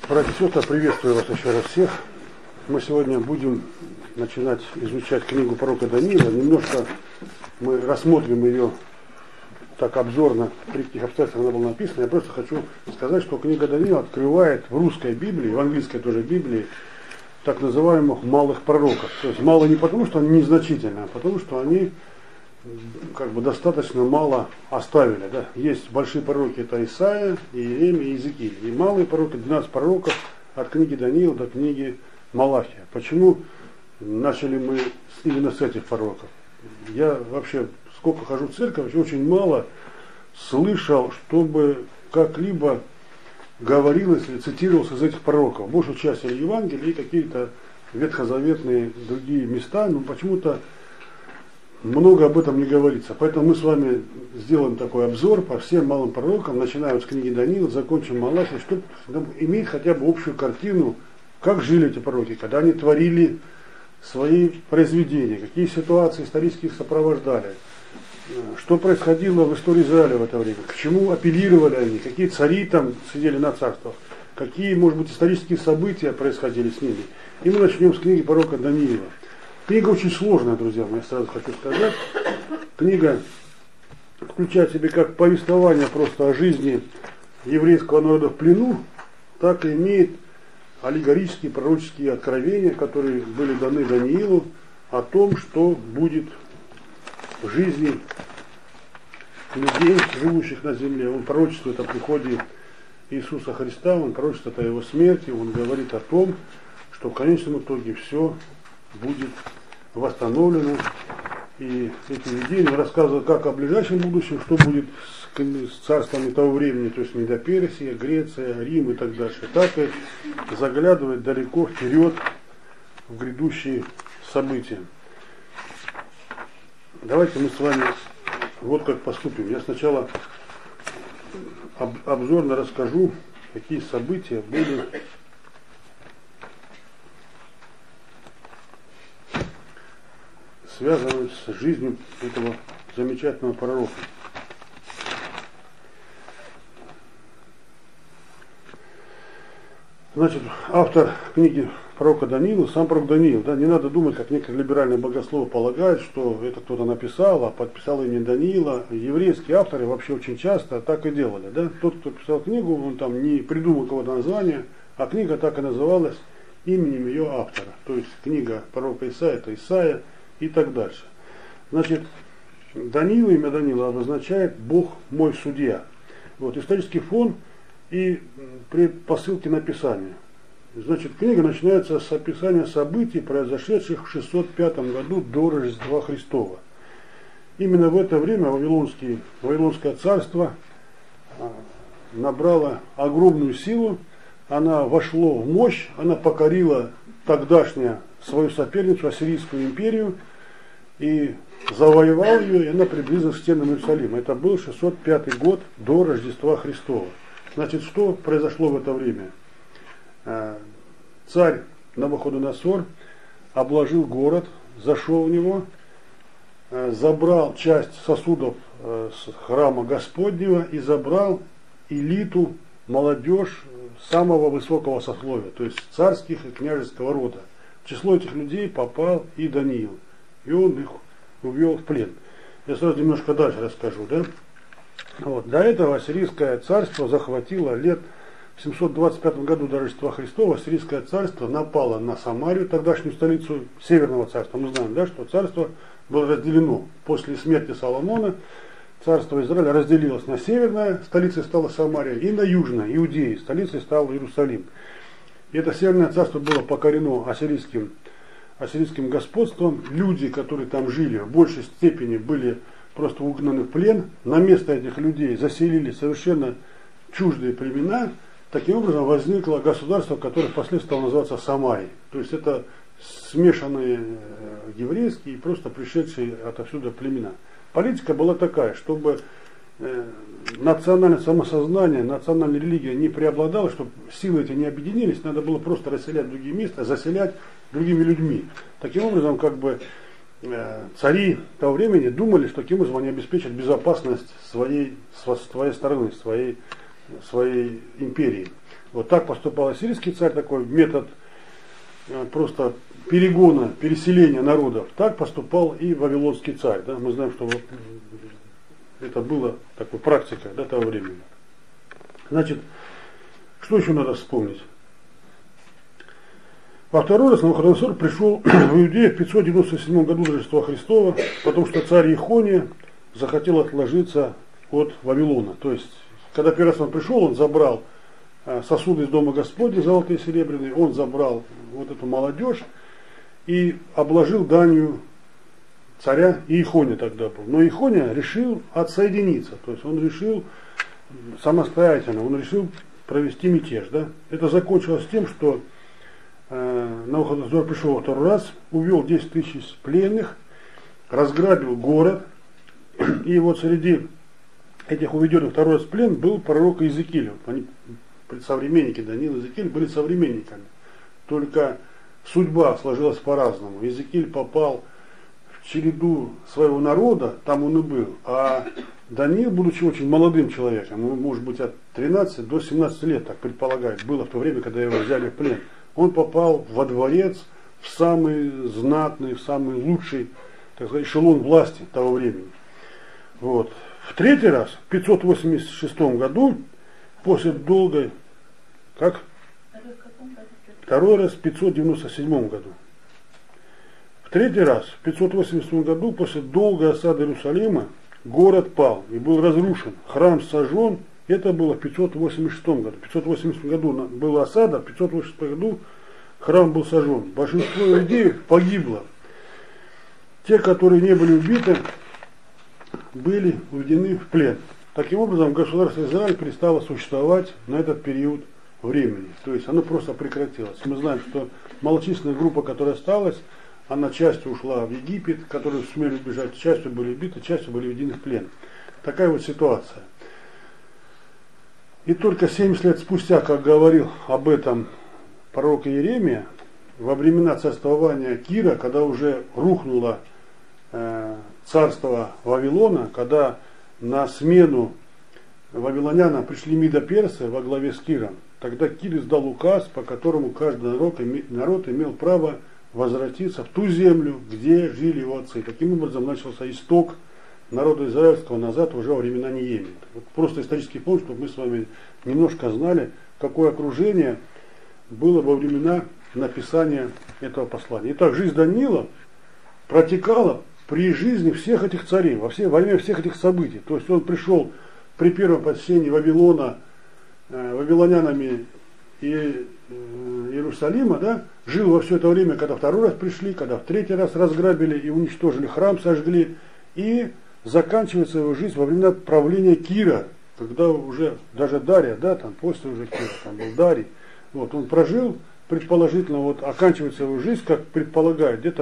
Братья и сестры, приветствую вас еще раз всех. Мы сегодня будем начинать изучать книгу пророка Даниила. Немножко мы рассмотрим ее так обзорно, при каких обстоятельствах она была написана. Я просто хочу сказать, что книга Даниила открывает в русской Библии, в английской тоже Библии, так называемых малых пророков. То есть мало не потому, что они незначительны, а потому, что они достаточно мало оставили. Да? Есть большие пророки, это Исаия, Иеремия и Иезекииль. И малые пророки, 12 пророков от книги Даниила до книги Малахия. Почему начали мы именно с этих пророков? Я вообще, сколько хожу в церковь, очень мало слышал, чтобы как-либо говорилось или цитировалось из этих пророков. Большую часть Евангелия и какие-то ветхозаветные другие места, но почему-то много об этом не говорится. Поэтому мы с вами сделаем такой обзор по всем малым пророкам, начинаем с книги Даниила, закончим Малахией, чтобы иметь хотя бы общую картину, как жили эти пророки, когда они творили свои произведения, какие ситуации исторические их сопровождали, что происходило в истории Израиля в это время, к чему апеллировали они, какие цари там сидели на царствах, какие, может быть, исторические события происходили с ними. И мы начнем с книги пророка Даниила. Книга очень сложная, друзья мои, я сразу хочу сказать. Книга включает в себе как повествование просто о жизни еврейского народа в плену, так и имеет аллегорические пророческие откровения, которые были даны Даниилу о том, что будет в жизни людей, живущих на земле. Он пророчествует о приходе Иисуса Христа, он пророчествует о его смерти, он говорит о том, что в конечном итоге все будет восстановлено. И эти видения рассказывают как о ближайшем будущем, что будет с царствами того времени, то есть Медоперсия, Греция, Рим и так дальше, так и заглядывает далеко вперед в грядущие события. Давайте мы с вами вот как поступим. Я сначала обзорно расскажу, какие события были связаны с жизнью этого замечательного пророка. Значит, автор книги пророка Даниила, сам пророк Даниил. Да, не надо думать, как некоторые либеральные богословы полагают, что это кто-то написал, а подписал имя Даниила. Еврейские авторы вообще очень часто так и делали. Да? Тот, кто писал книгу, он там не придумал какого-то названия, а книга так и называлась именем ее автора. То есть книга пророка Исаия, это Исаия и так дальше. Значит, Даниил, имя Даниила обозначает «Бог мой судья». Вот, исторический фон и предпосылки написания. Значит, книга начинается с описания событий, произошедших в 605 году до Рождества Христова. Именно в это время Вавилонское царство набрало огромную силу, она вошло в мощь, она покорила тогдашнюю свою соперницу, Ассирийскую империю, и завоевал ее, и она приблизилась к стенам Иерусалима. Это был 605 год до Рождества Христова. Значит, что произошло в это время? Царь Навуходоносор обложил город, зашел в него, забрал часть сосудов с храма Господнего и забрал элиту, молодежь самого высокого сословия, то есть царских и княжеского рода. В число этих людей попал и Даниил, и он их увел в плен. Я сразу немножко дальше расскажу. Да? Вот. До этого Ассирийское царство захватило лет в 725 году до Рождества Христова. Ассирийское царство напало на Самарию, тогдашнюю столицу Северного царства. Мы знаем, да, что царство было разделено. После смерти Соломона царство Израиля разделилось на северное, столицей стала Самария, и на южное, Иудеи, столицей стал Иерусалим. И это северное царство было покорено ассирийским господством. Люди, которые там жили, в большей степени были просто угнаны в плен. На место этих людей заселили совершенно чуждые племена. Таким образом возникло государство, которое впоследствии стало называться Самарией. То есть это смешанные еврейские и просто пришедшие отовсюду племена. Политика была такая, чтобы национальное самосознание, национальная религия не преобладала, чтобы силы эти не объединились, надо было просто расселять другие места, заселять другими людьми. Таким образом, цари того времени думали, что таким образом они обеспечат безопасность своей стороны, своей империи. Вот так поступал ассирийский царь, такой метод просто перегона, переселения народов. Так поступал и вавилонский царь. Да? Мы знаем, что вот это было такой практикой до того времени. Значит, что еще надо вспомнить? Во второй раз Навуходоносор пришел в Иудею в 597 году до Рождества Христова, потому что царь Ехония захотел отложиться от Вавилона. То есть, когда первый раз он пришел, он забрал сосуды из дома Господня, золотые и серебряные, он забрал вот эту молодежь и обложил данью царя Иехония тогда был. Но Иехония решил отсоединиться, то есть он решил самостоятельно, он решил провести мятеж. Да? Это закончилось тем, что Навуходоносор пришел во второй раз, увел 10 тысяч пленных, разграбил город, и вот среди этих уведенных второй раз в плен был пророк Иезекииль. Они, современники Даниила и Иезекииль, были современниками. Только судьба сложилась по-разному. Иезекииль попал в череду своего народа, там он и был. А Даниил, будучи очень молодым человеком, может быть от 13 до 17 лет, так предполагают, было в то время, когда его взяли в плен, он попал во дворец, в самый знатный, в самый лучший, так сказать, эшелон власти того времени. Вот. В третий раз, в 586 году, после долгой, как? Второй раз в 597 году. В третий раз, в 587 году, после долгой осады Иерусалима, город пал и был разрушен. Храм сожжен. Это было в 586 году. В 587 году была осада, в 586 году храм был сожжен. Большинство иудеев погибло. Те, которые не были убиты, были уведены в плен. Таким образом, государство Израиль перестало существовать на этот период времени. То есть оно просто прекратилось. Мы знаем, что малочисленная группа, которая осталась, она частью ушла в Египет, которые сумели убежать, частью были убиты, частью были введены в плен. Такая вот ситуация. И только 70 лет спустя, как говорил об этом пророк Иеремия, во времена царствования Кира, когда уже рухнуло царство Вавилона, когда на смену вавилонянам пришли Мидо-персы во главе с Киром, тогда Кир издал указ, по которому каждый народ имел право возвратиться в ту землю, где жили его отцы. Таким образом начался исток народа израильского назад уже во времена Неемии. Вот просто исторический фон, чтобы мы с вами немножко знали, какое окружение было во времена написания этого послания. Итак, жизнь Даниила протекала при жизни всех этих царей, во время всех этих событий. То есть он пришел при первом посещении Вавилона, вавилонянами и Иерусалима, да, жил во все это время, когда второй раз пришли, когда в третий раз разграбили и уничтожили храм, сожгли, и заканчивается его жизнь во времена правления Кира, когда уже даже Дария, да, там после уже Кира, там был Дарий, вот, он прожил, предположительно, вот оканчивается его жизнь, как предполагают, где-то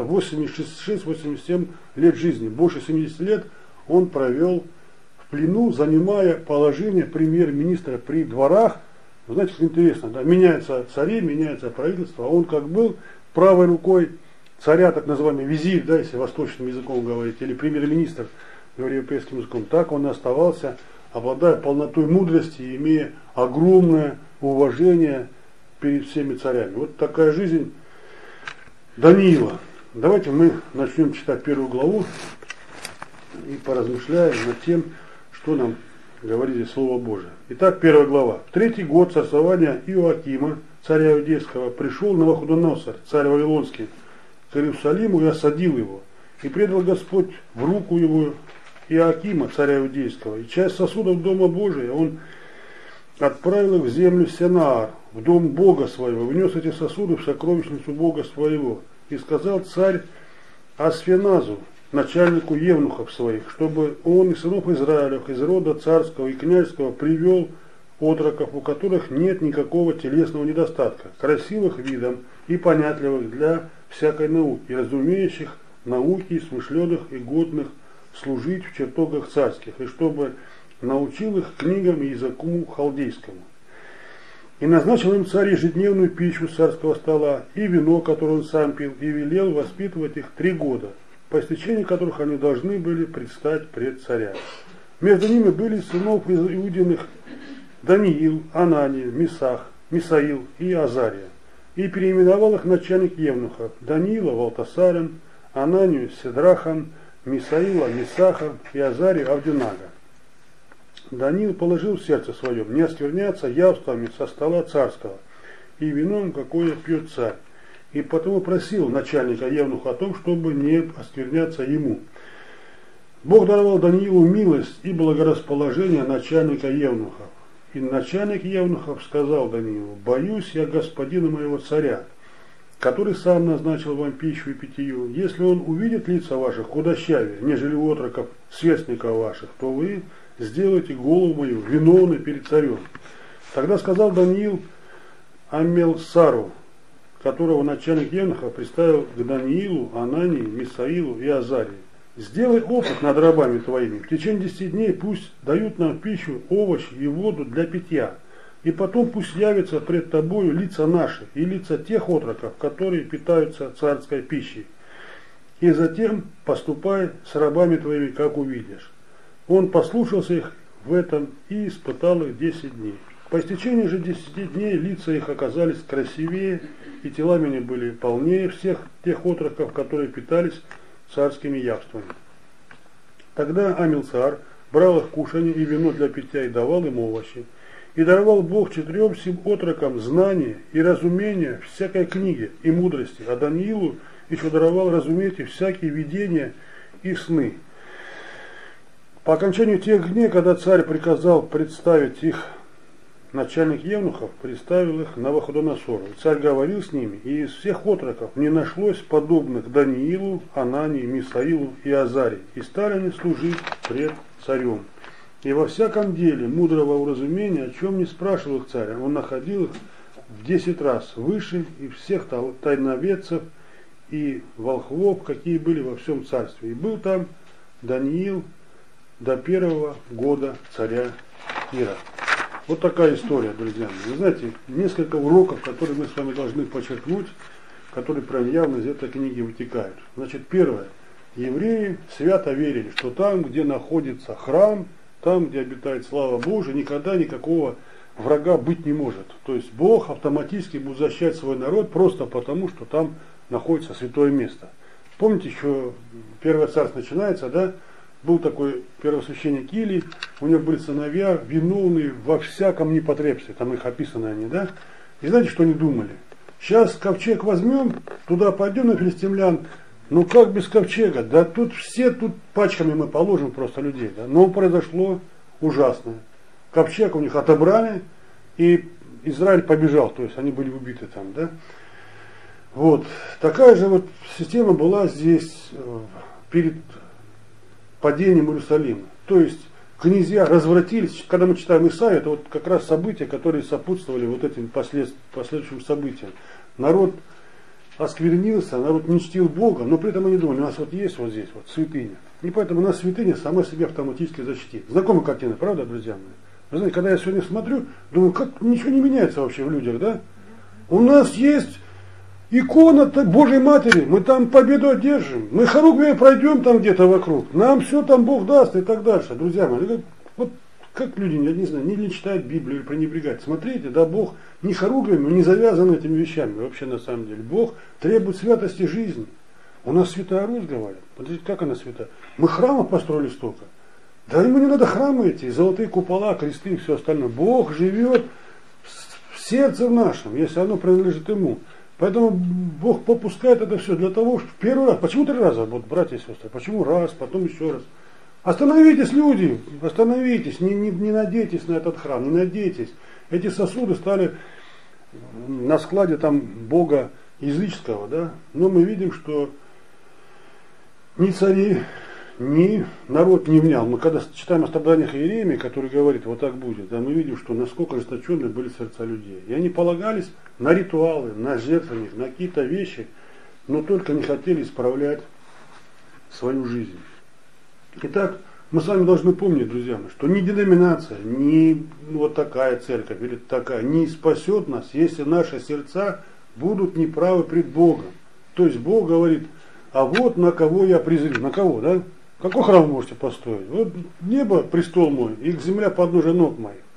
86-87 лет жизни, больше 70 лет он провел в плену, занимая положение премьер-министра при дворах. Вы знаете, что интересно, да? Меняются цари, меняется правительство, а он как был правой рукой царя, так называемый визирь, да, если восточным языком говорить, или премьер-министр европейским языком, так он и оставался, обладая полнотой мудрости, имея огромное уважение перед всеми царями. Вот такая жизнь Даниила. Давайте мы начнем читать первую главу и поразмышляем над тем, что нам говорит здесь Слово Божие. Итак, первая глава. В третий год царствования Иоакима, царя Иудейского, пришел Навуходоносор, царь Вавилонский, к Иерусалиму и осадил его. И предал Господь в руку его Иоакима, царя Иудейского, и часть сосудов Дома Божия он отправил их в землю Сенаар, в дом Бога своего, внес эти сосуды в сокровищницу Бога своего. И сказал царь Асфеназу, начальнику евнухов своих, чтобы он и сынов Израилев из рода царского и княжеского привел отроков, у которых нет никакого телесного недостатка, красивых видом и понятливых для всякой науки, разумеющих науки, смышленых и годных служить в чертогах царских, и чтобы научил их книгам и языку халдейскому. И назначил им царь ежедневную пищу с царского стола и вино, которое он сам пил, и велел воспитывать их 3 года, по истечении которых они должны были предстать пред царя. Между ними были сынов Иудиных Даниил, Анания, Месах, Мисаил и Азария. И переименовал их начальник евнухов: Даниила Валтасарем, Ананию Седрахом, Мисаила Мисахом и Азарию Авдинага. Даниил положил в сердце своем не оскверняться явствами со стола царского и вином, какое пьет царь. И потому просил начальника евнуха о том, чтобы не оскверняться ему. Бог даровал Даниилу милость и благорасположение начальника евнухов. И начальник евнухов сказал Даниилу: боюсь я господина моего царя, который сам назначил вам пищу и питью. Если он увидит лица ваших худощавее, нежели у отроков сверстников ваших, то вы сделаете голову мою виновной перед царем. Тогда сказал Даниил Амелсару, которого начальник евнухов представил к Даниилу, Анании, Мисаилу и Азарии: сделай опыт над рабами твоими. В течение 10 дней пусть дают нам пищу, овощи и воду для питья. И потом пусть явятся пред тобою лица наши и лица тех отроков, которые питаются царской пищей. И затем поступай с рабами твоими, как увидишь. Он послушался их в этом и испытал их 10 дней. По истечении же 10 дней лица их оказались красивее, и телами они были полнее всех тех отроков, которые питались царскими явствами. Тогда Амилсар брал их кушанье и вино для питья и давал им овощи. И даровал Бог 4 сим отрокам знания и разумения всякой книги и мудрости, а Даниилу еще даровал разуметь и всякие видения и сны. По окончанию тех дней, когда царь приказал представить их, начальник евнухов представил их Навуходоносору. Царь говорил с ними, и из всех отроков не нашлось подобных Даниилу, Анании, Мисаилу и Азарии, и стали они служить пред царем. И во всяком деле мудрого уразумения, о чем не спрашивал их царь, он находил их в 10 раз выше и всех тайноведцев и волхвов, какие были во всем царстве. И был там Даниил до 1-го года царя Кира. Вот такая история, друзья мои. Вы знаете, несколько уроков, которые мы с вами должны подчеркнуть, которые прям явно из этой книги вытекают. Значит, первое. Евреи свято верили, что там, где находится храм, там, где обитает слава Божия, никогда никакого врага быть не может. То есть Бог автоматически будет защищать свой народ просто потому, что там находится святое место. Помните, еще Первое царство начинается, да? Был такой первосвященник Илий, у него были сыновья, виновные во всяком непотребстве, там их описаны они, да? И знаете, что они думали? Сейчас ковчег возьмем, туда пойдем на филистимлян, ну как без ковчега? Да тут все тут пачками мы положим просто людей. Да? Но произошло ужасное. Ковчег у них отобрали, и Израиль побежал, то есть они были убиты там. Да? Вот. Такая же вот система была здесь перед падением Иерусалима. То есть князья развратились. Когда мы читаем Исаию, это вот как раз события, которые сопутствовали вот этим последующим событиям. Народ осквернился, народ не чтил Бога, но при этом они думали, у нас вот есть вот здесь вот святыня. И поэтому у нас святыня сама себя автоматически защитит. Знакомая картина, правда, друзья мои? Вы знаете, когда я сегодня смотрю, думаю, как ничего не меняется вообще в людях, да? У нас есть икона Божьей Матери, мы там победу одержим, мы хоругвия пройдем там где-то вокруг, нам все там Бог даст и так дальше. Друзья мои, вот как люди, я не знаю, не читают Библию или пренебрегают. Смотрите, да, Бог не хоругвиями, не завязан этими вещами вообще на самом деле. Бог требует святости жизни. У нас Святая Русь, говорят. Подождите, как она святая? Мы храмов построили столько. Да ему не надо храмы эти, золотые купола, кресты и все остальное. Бог живет в сердце нашем, если оно принадлежит ему. Поэтому Бог попускает это все для того, что в первый раз, почему 3 раза, вот, братья и сестры, почему раз, потом еще раз. Остановитесь, люди, остановитесь, не надейтесь на этот храм, не надейтесь. Эти сосуды стали на складе там Бога языческого, да, но мы видим, что ни цари, ни народ не внял. Мы когда читаем о страданиях Иеремии, который говорит, вот так будет, да, мы видим, что насколько ожесточенны были сердца людей. И они полагались на ритуалы, на жертвенник, на какие-то вещи, но только не хотели исправлять свою жизнь. Итак, мы с вами должны помнить, друзья мои, что ни деноминация, ни вот такая церковь или такая не спасет нас, если наши сердца будут неправы пред Богом. То есть Бог говорит, а вот на кого я презрю. На кого, да? Какой храм вы можете построить? Вот небо престол мой, и земля подножие ног моих.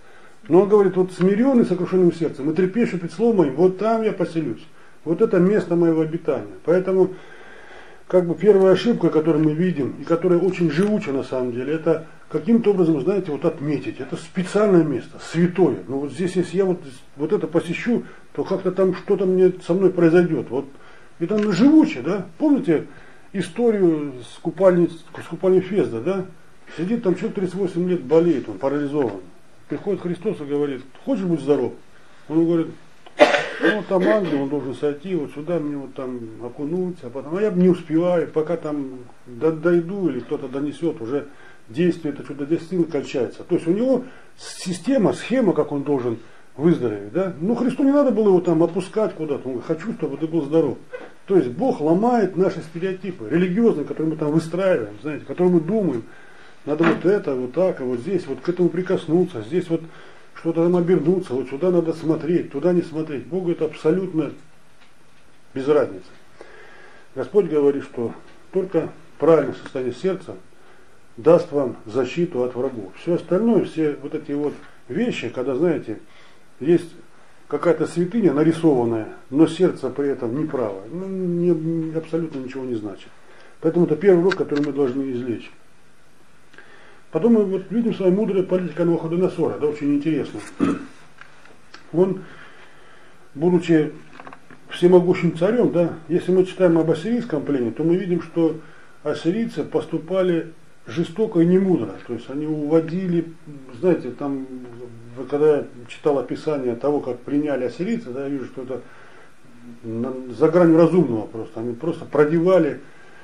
Но он говорит, вот смиренный сокрушенным сердцем и трепещущий пред словом моим, вот там я поселюсь. Вот это место моего обитания. Поэтому, как бы первая ошибка, которую мы видим, и которая очень живуча на самом деле, это каким-то образом, знаете, вот отметить. Это специальное место, святое. Но вот здесь, если я вот это посещу, то как-то там что-то со мной произойдет. Вот это живуче, да? Помните историю с купальней Фезда, да? Сидит там человек 38 лет, болеет, он парализован. Приходит Христос и говорит, хочешь быть здоров? Он говорит, ну там ангел, он должен сойти, вот сюда мне вот там окунуться, а потом, а я не успеваю, пока там дойду или кто-то донесет, уже действие это чудодейственно кончается. То есть у него система, схема, как он должен выздороветь, да? Ну Христу не надо было его там опускать куда-то, он говорит, хочу, чтобы ты был здоров. То есть Бог ломает наши стереотипы, религиозные, которые мы там выстраиваем, знаете, которые мы думаем. Надо вот это, вот так, а вот здесь, вот к этому прикоснуться, здесь вот что-то там обернуться, вот сюда надо смотреть, туда не смотреть. Богу это абсолютно без разницы. Господь говорит, что только правильное состояние сердца даст вам защиту от врагов. Все остальное, все вот эти вот вещи, когда, знаете, есть какая-то святыня нарисованная, но сердце при этом неправое, абсолютно ничего не значит. Поэтому это первый урок, который мы должны извлечь. Потом мы вот видим с вами мудрая политика Навуходоносора, да, очень интересно. Он, будучи всемогущим царем, да, если мы читаем об ассирийском плене, то мы видим, что ассирийцы поступали жестоко и немудро. То есть они уводили, знаете, там, когда я читал описание того, как приняли ассирийцы, да, я вижу, что это за гранью разумного просто. Они просто продевали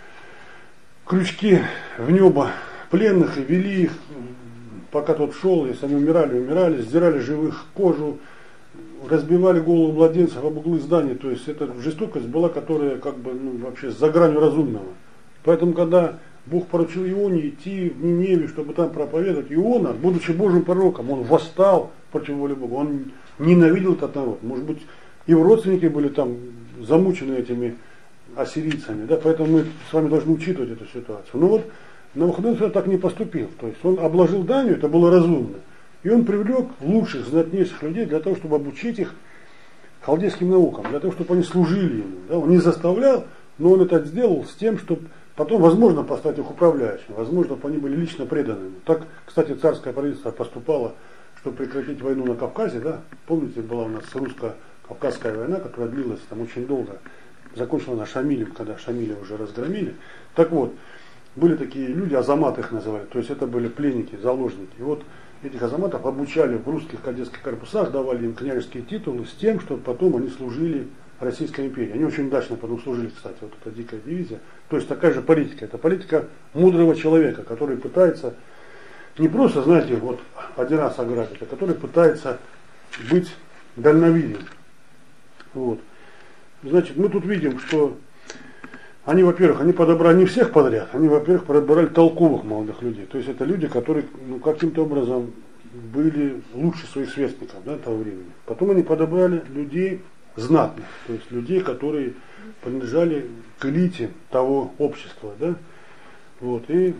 крючки в небо пленных и вели их, пока тот шел, если они умирали, сдирали живых кожу, разбивали голову младенцев об углы зданий. То есть эта жестокость была, которая как бы вообще за гранью разумного. Поэтому, когда Бог поручил Ионе идти в Ниневию, чтобы там проповедовать, Иона, будучи Божьим пророком, он восстал против воли Бога, он ненавидел этот народ. Может быть, его родственники были там замучены этими ассирийцами, да? Поэтому мы с вами должны учитывать эту ситуацию. Но вот Навуходоносор так не поступил. То есть он обложил данью, это было разумно. И он привлек лучших, знатнейших людей для того, чтобы обучить их халдейским наукам, для того, чтобы они служили ему. Да? Он не заставлял, но он это сделал с тем, чтобы потом, возможно, поставить их управляющими, возможно, чтобы они были лично преданными. Так, кстати, царское правительство поступало, чтобы прекратить войну на Кавказе. Да? Помните, была у нас русско-кавказская война, которая длилась там очень долго. Закончилась она Шамилем, когда Шамиля уже разгромили. Так вот, были такие люди, азаматы их называли, то есть это были пленники, заложники. И вот этих азаматов обучали в русских кадетских корпусах, давали им княжеские титулы с тем, чтобы потом они служили Российской империи. Они очень удачно потом служили, кстати, вот эта дикая дивизия. То есть такая же политика. Это политика мудрого человека, который пытается не просто, знаете, вот один раз ограбить, а который пытается быть дальновиден. Вот. Значит, мы тут видим, что они, во-первых, они подобрали не всех подряд, они, во-первых, подобрали толковых молодых людей. То есть это люди, которые каким-то образом были лучше своих сверстников, да, того времени. Потом они подобрали людей знатных, то есть людей, которые принадлежали к элите того общества. Да? Вот. И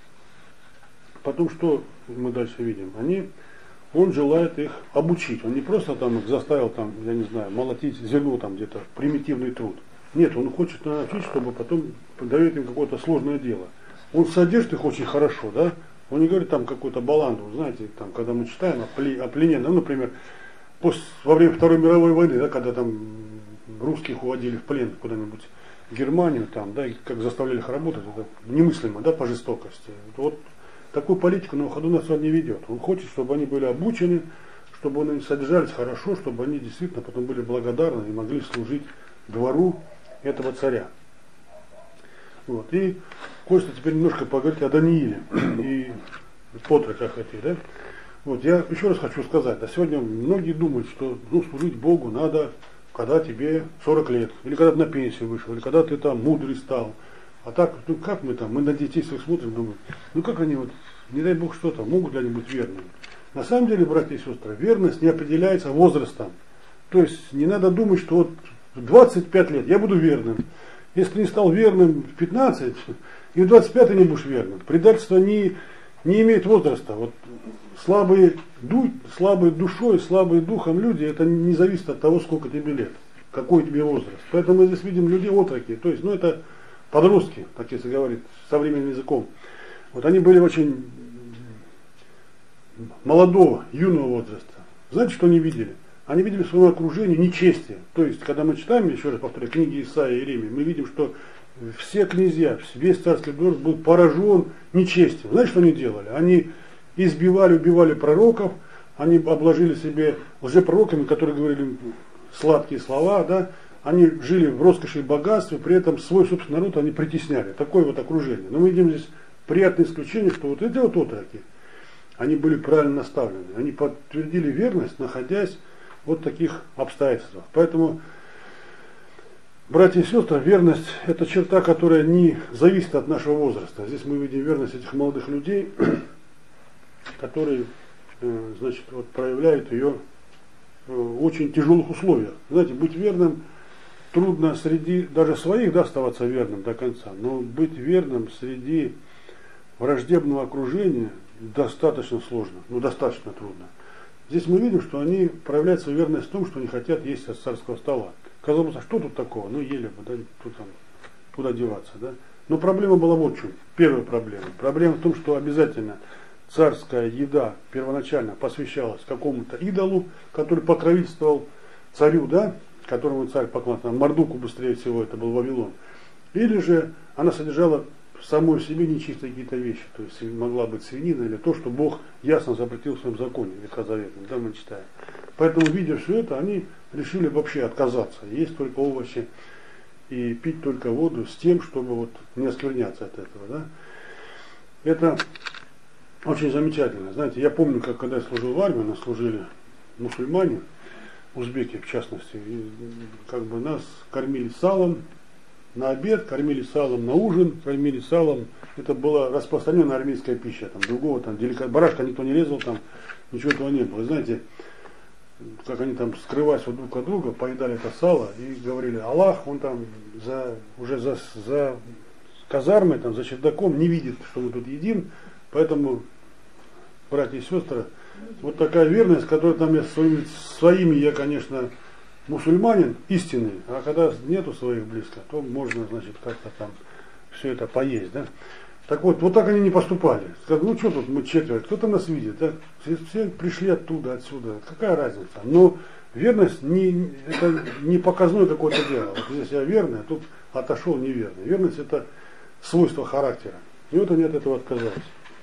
потом что мы дальше видим? Он желает их обучить. Он не просто там их заставил, там, я не знаю, молотить зерно там где-то, примитивный труд. Нет, он хочет научить, чтобы потом дает им какое-то сложное дело. Он содержит их очень хорошо, да? Он не говорит там какую-то баланду, знаете, там, когда мы читаем о плене, ну, например, во время Второй мировой войны, да, когда там русских уводили в плен куда-нибудь в Германию, там, да, и как заставляли их работать, это немыслимо, да, по жестокости. Вот такую политику Навуходоносор не ведет. Он хочет, чтобы они были обучены, чтобы они содержались хорошо, чтобы они действительно потом были благодарны и могли служить двору этого царя. Вот. И хочется теперь немножко поговорить о Данииле и отроках этих, да? Вот, я еще раз хочу сказать, да, сегодня многие думают, что служить Богу надо, когда тебе 40 лет, или когда ты на пенсию вышел, или когда ты там мудрый стал. А так, как мы там, мы на детей своих смотрим, думаем, как они вот, не дай Бог что-то, могут ли они быть верными. На самом деле, братья и сестры, верность не определяется возрастом. То есть не надо думать, что вот в 25 лет я буду верным. Если не стал верным в 15, и в 25 не будешь верным. Предательство не имеет возраста. Вот слабые душой, слабые духом люди, это не зависит от того, сколько тебе лет, какой тебе возраст. Поэтому мы здесь видим людей отроки, то есть, это подростки, так если говорить современным языком. Вот они были очень молодого, юного возраста. Знаете, что они видели? Они видели в своем окружении нечестие. То есть, когда мы читаем, еще раз повторяю, книги Исаии и Иеремии, мы видим, что все князья, весь царский двор был поражен нечестием. Знаете, что они делали? Они избивали, убивали пророков, они обложили себе лжепророками, которые говорили сладкие слова, да? Они жили в роскоши и богатстве, при этом свой собственный народ они притесняли. Такое вот окружение. Но мы видим здесь приятное исключение, что вот эти вот отроки, они были правильно наставлены. Они подтвердили верность, находясь в вот таких обстоятельствах. Поэтому, братья и сестры, верность – это черта, которая не зависит от нашего возраста. Здесь мы видим верность этих молодых людей, которые, значит, вот проявляют ее в очень тяжелых условиях. Знаете, быть верным трудно среди даже своих, да, оставаться верным до конца, но быть верным среди враждебного окружения достаточно сложно, достаточно трудно. Здесь мы видим, что они проявляют свою верность в том, что они хотят есть от царского стола. Казалось, а что тут такого? Ели бы, да, куда деваться, да? Но проблема была вот в чем. Первая проблема. Проблема в том, что обязательно царская еда первоначально посвящалась какому-то идолу, который покровительствовал царю, да, которому царь поклонялся, Мардуку быстрее всего, это был Вавилон. Или же она содержала в самой себе нечистые какие-то вещи, то есть могла быть свинина или то, что Бог ясно запретил в своем законе, ветхозаветном, да, мы читаем. Поэтому, видя все это, они решили вообще отказаться, есть только овощи и пить только воду с тем, чтобы вот не оскверняться от этого, да. Это очень замечательно. Знаете, я помню, как когда я служил в армии, нас служили мусульмане, узбеки в частности, и как бы нас кормили салом на обед, кормили салом на ужин, кормили салом. Это была распространенная армейская пища, там другого там барашка никто не резал, там ничего этого не было. И знаете, как они там, скрываясь друг от друга, поедали это сало и говорили: Аллах, он там уже за казармой, там, за чердаком не видит, что мы тут едим, поэтому, братья и сестры, вот такая верность, которая там я своими я, конечно, мусульманин истинный, а когда нету своих близко, то можно, значит, как-то там все это поесть, да. Так вот так они не поступали. Сказали, что тут мы четверо, кто-то нас видит, да? Все пришли оттуда, отсюда, какая разница? Но верность это не показное какое-то дело. Вот здесь я верный, а тут отошел неверный. Верность это свойство характера. И вот они от этого отказались.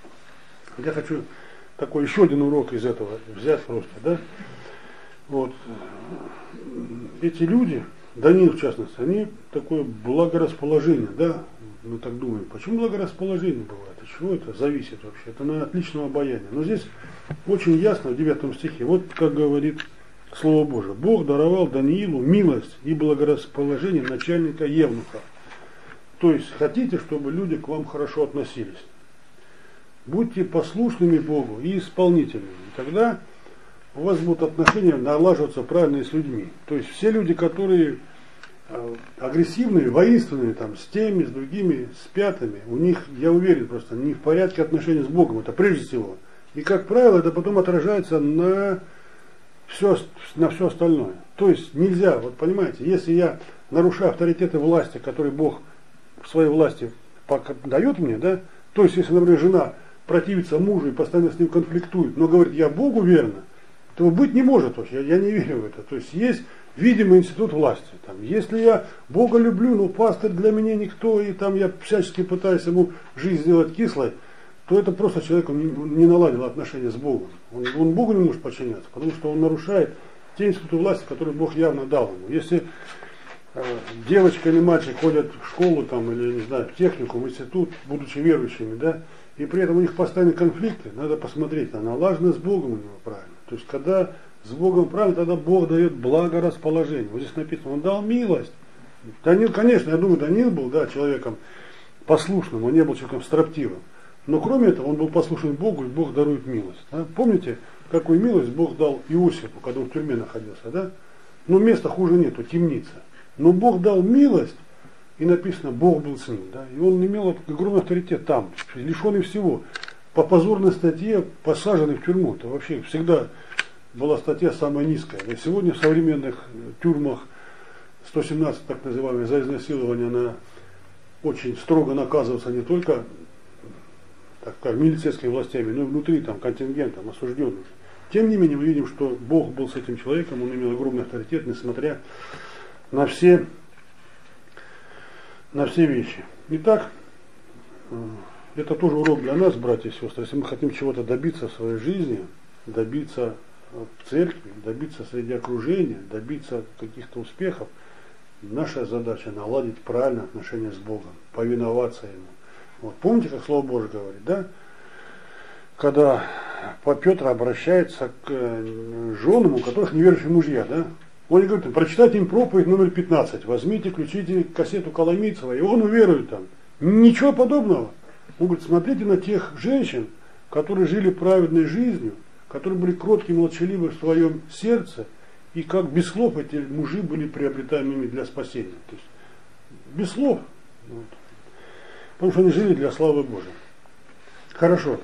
Я хочу такой еще один урок из этого взять просто, да? Вот. Эти люди, Даниил в частности, они такое благорасположение, да? Мы так думаем, почему благорасположение бывает? От чего это зависит вообще? Это на отличного обаяния. Но здесь очень ясно в 9 стихе, вот как говорит Слово Божие. Бог даровал Даниилу милость и благорасположение начальника евнуха. То есть хотите, чтобы люди к вам хорошо относились. Будьте послушными Богу и исполнительными. И тогда у вас будут отношения налаживаться правильно с людьми. То есть все люди, которые агрессивные, воинственные, там, с теми, с другими, с пятыми, у них, я уверен, просто не в порядке отношений с Богом, это прежде всего. И, как правило, это потом отражается на все остальное. То есть нельзя, вот понимаете, если я нарушаю авторитеты власти, которые Бог в своей власти дает мне, да, то есть если, например, жена противится мужу и постоянно с ним конфликтует, но говорит, я Богу верна, то быть не может вообще, я не верю в это. То есть есть видимый институт власти. Там, если я Бога люблю, но пастырь для меня никто, и там я всячески пытаюсь ему жизнь сделать кислой, то это просто человек не наладил отношения с Богом. Он Богу не может подчиняться, потому что он нарушает те институты власти, которые Бог явно дал ему. Если девочка или мальчик ходят в школу там, или, не знаю, в техникум, в институт, будучи верующими, да, и при этом у них постоянные конфликты, надо посмотреть, налажено с Богом у него правильно. То есть, когда с Богом правильно, тогда Бог дает благорасположение. Вот здесь написано, он дал милость. Даниил, конечно, я думаю, Даниил был, да, человеком послушным, он не был человеком строптивым. Но кроме этого, он был послушен Богу, и Бог дарует милость. Да? Помните, какую милость Бог дал Иосифу, когда он в тюрьме находился, да? Но места хуже нету, темница. Но Бог дал милость, и написано, Бог был с ним. Да? И он имел огромный авторитет там, лишенный всего. по позорной статье посажены в тюрьму. Это вообще всегда была статья самая низкая. И сегодня в современных тюрьмах 117, так называемые, за изнасилование, она очень строго наказывается не только так как милицейскими властями, но и внутри там, контингентом осужденных. Тем не менее, мы видим, что Бог был с этим человеком, он имел огромный авторитет, несмотря на все вещи. Итак, это тоже урок для нас, братья и сестры. Если мы хотим чего-то добиться в своей жизни, добиться в церкви, добиться среди окружения, добиться каких-то успехов, наша задача наладить правильное отношение с Богом, повиноваться Ему. Вот. Помните, как Слово Божие говорит, да? Когда Петр обращается к женам, у которых неверующие мужья, да? Он говорит, прочитайте им проповедь номер 15, возьмите, включите кассету Коломийцева, и он уверует там. Ничего подобного. Он говорит, смотрите на тех женщин, которые жили праведной жизнью, которые были кроткие, молчаливы в своем сердце, и как без слов эти мужи были приобретаемыми для спасения. То есть, без слов. Вот. Потому что они жили для славы Божией. Хорошо.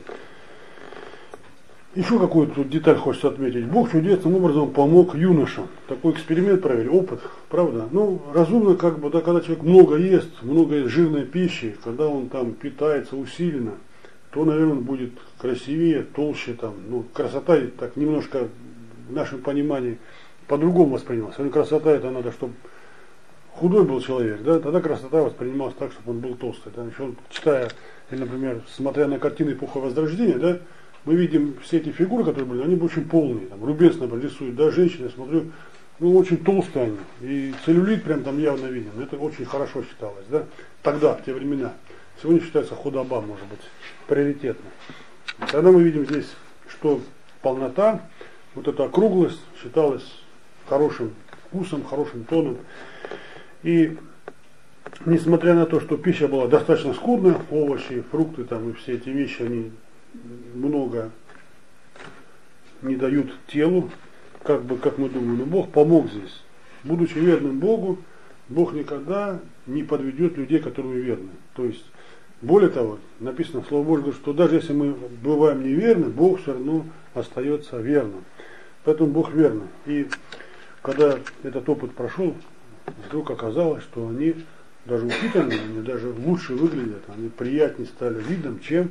Еще какую-то тут деталь хочется отметить. Бог чудесным образом помог юношам. Такой эксперимент провели, опыт, правда? Ну, разумно, как бы, да, когда человек много ест жирной пищи, когда он там питается усиленно, то, наверное, он будет красивее, толще, там, ну, красота так немножко в нашем понимании по-другому воспринималась. Сегодня красота это надо, чтобы худой был человек, да, тогда красота воспринималась так, чтобы он был толстый. Да? Еще читая, или, например, смотря на картины эпохи Возрождения, да, мы видим все эти фигуры, которые были, они были очень полные. Там, Рубенс, например, рисует, да, женщины, я смотрю, ну, очень толстые они. И целлюлит прям там явно виден. Это очень хорошо считалось, да, тогда, в те времена. Сегодня считается худоба, может быть, приоритетно. Тогда мы видим здесь, что полнота, вот эта округлость считалась хорошим вкусом, хорошим тоном. И несмотря на то, что пища была достаточно скудная, овощи, фрукты там и все эти вещи, они много не дают телу, как мы думаем, но Бог помог здесь. Будучи верным Богу, Бог никогда не подведет людей, которые верны. То есть, более того, написано в Слове Божьем, что даже если мы бываем неверны, Бог все равно остается верным. Поэтому Бог верный. И когда этот опыт прошел, вдруг оказалось, что они даже упитанные, они даже лучше выглядят, они приятнее стали видом, чем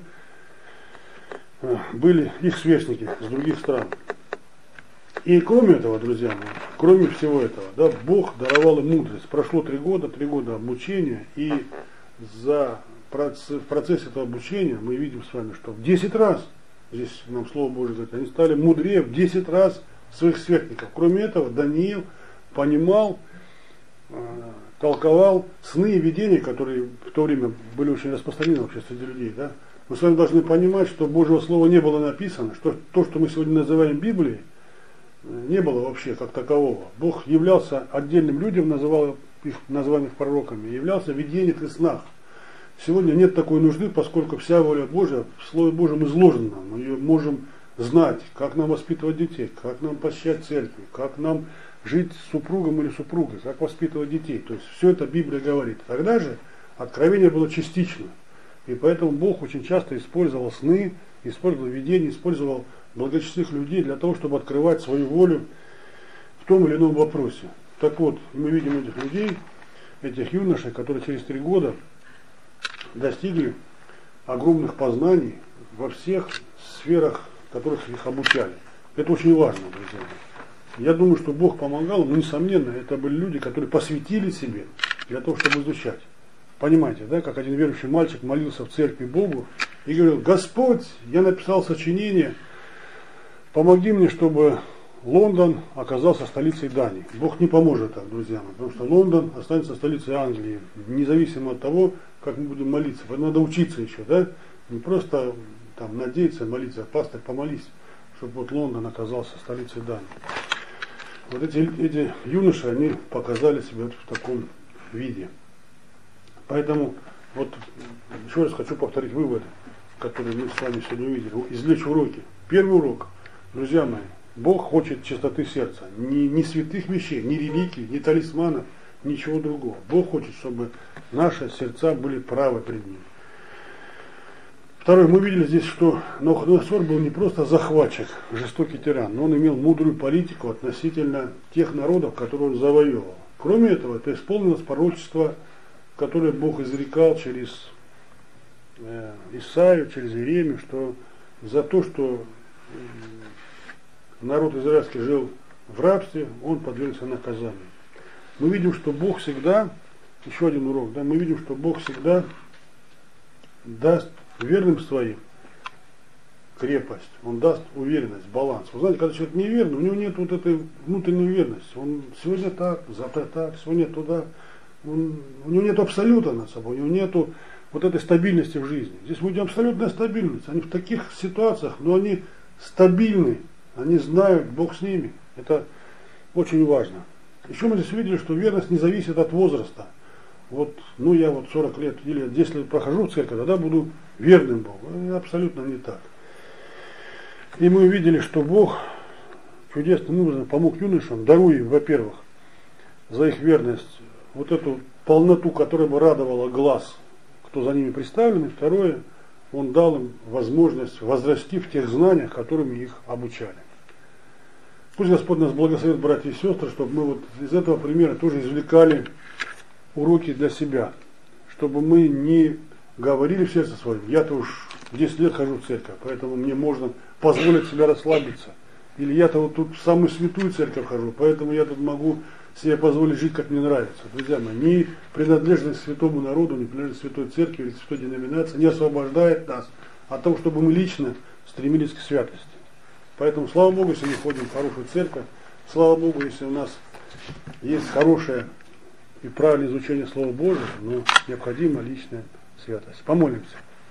были их сверстники с других стран. И кроме этого, друзья мои, кроме всего этого, да, Бог даровал им мудрость. Прошло 3 года обучения, и в процессе этого обучения мы видим с вами, что в 10 раз, здесь нам Слово Божие говорит, они стали мудрее в 10 раз своих сверстников. Кроме этого, Даниил понимал, толковал сны и видения, которые в то время были очень распространены вообще среди людей. Да? Мы с вами должны понимать, что Божьего Слова не было написано, что то, что мы сегодня называем Библией, не было вообще как такового. Бог являлся отдельным людям, называл их названиях пророками, являлся в видениях и снах. Сегодня нет такой нужды, поскольку вся воля Божья в Слове Божьем изложена. Мы ее можем знать, как нам воспитывать детей, как нам посещать церкви, как нам жить с супругом или супругой, как воспитывать детей. То есть все это Библия говорит. Тогда же откровение было частично. И поэтому Бог очень часто использовал сны, использовал видения, использовал благочестивых людей для того, чтобы открывать свою волю в том или ином вопросе. Так вот, мы видим этих людей, этих юношей, которые через 3 года достигли огромных познаний во всех сферах, в которых их обучали. Это очень важно, друзья. Я думаю, что Бог помогал, но, несомненно, это были люди, которые посвятили себе для того, чтобы изучать. Понимаете, да, как один верующий мальчик молился в церкви Богу и говорил: Господь, я написал сочинение, помоги мне, чтобы Лондон оказался столицей Дании. Бог не поможет так, друзья мои, потому что Лондон останется столицей Англии, независимо от того, как мы будем молиться. Поэтому надо учиться еще, да, не просто там надеяться, молиться, а пастырь, помолись, чтобы вот Лондон оказался столицей Дании. Вот эти юноши, они показали себя вот в таком виде. Поэтому, вот еще раз хочу повторить выводы, которые мы с вами сегодня увидели. Извлечь уроки. Первый урок, друзья мои, Бог хочет чистоты сердца. Не святых вещей, ни реликвий, ни талисманов, ничего другого. Бог хочет, чтобы наши сердца были правы пред Ним. Второе, мы видели здесь, что Навуходоносор был не просто захватчик, жестокий тиран, но он имел мудрую политику относительно тех народов, которые он завоевывал. Кроме этого, это исполнилось пророчество, которое Бог изрекал через Исаию, через Иеремию, что за то, что народ израильский жил в рабстве, он подвергся наказанию. Мы видим, что Бог всегда, еще один урок, да, мы видим, что Бог всегда даст верным своим крепость, он даст уверенность, баланс. Вы знаете, когда человек неверный, у него нет вот этой внутренней уверенности. Он сегодня так, завтра так, сегодня туда. У него нет абсолюта над собой, у него нет вот этой стабильности в жизни. Здесь мы видим абсолютная стабильность. Они в таких ситуациях, но они стабильны, они знают, Бог с ними. Это очень важно. Еще мы здесь видели, что верность не зависит от возраста. Вот, ну я вот 40 лет или 10 лет прохожу в церковь, тогда буду верным Богу. Это абсолютно не так. И мы увидели, что Бог чудесным образом помог юношам, даруя им, во-первых, за их верность вот эту полноту, которая бы радовала глаз, кто за ними представлен. И второе, Он дал им возможность возрасти в тех знаниях, которыми их обучали. Пусть Господь нас благословит, братья и сестры, чтобы мы вот из этого примера тоже извлекали уроки для себя, чтобы мы не говорили в сердце своем: я-то уж 10 лет хожу в церковь, поэтому мне можно позволить себе расслабиться. Или я-то вот тут в самую святую церковь хожу, поэтому я тут могу себе позволить жить, как мне нравится. Друзья мои, ни принадлежность к святому народу, ни принадлежность к святой церкви или к святой деноминации не освобождает нас от того, чтобы мы лично стремились к святости. Поэтому, слава Богу, если мы ходим в хорошую церковь, слава Богу, если у нас есть хорошее и правильное изучение Слова Божьего, но необходима личная святость. Помолимся.